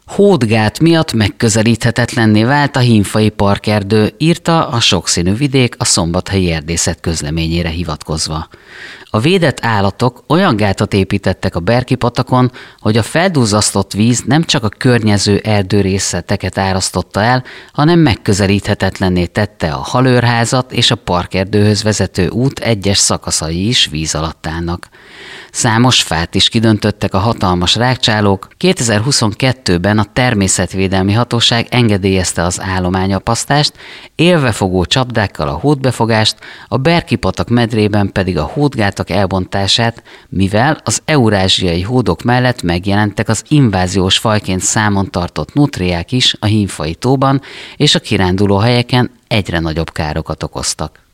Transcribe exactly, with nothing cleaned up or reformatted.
Hódgát miatt megközelíthetetlenné vált a hímfai parkerdő, írta a Sokszínű vidék a Szombathelyi Erdészet közleményére hivatkozva. A védett állatok olyan gátat építettek a Berki-patakon, hogy a felduzzasztott víz nem csak a környező erdőrészleteket árasztotta el, hanem megközelíthetetlenné tette a halőrházat, és a parkerdőhöz vezető út egyes szakaszai is víz alatt állnak. Számos fát is kidöntöttek a hatalmas rágcsálók. kétezer-huszonkettőben a Természetvédelmi Hatóság engedélyezte az állományapasztást, élvefogó csapdákkal a hódbefogást, a Berki-patak medrében pedig a hódgátak elbontását, mivel az eurázsiai hódok mellett megjelentek az inváziós fajként számon tartott nutriák is a hímfai tóban, és a kirándulóhelyeken egyre nagyobb károkat okoztak.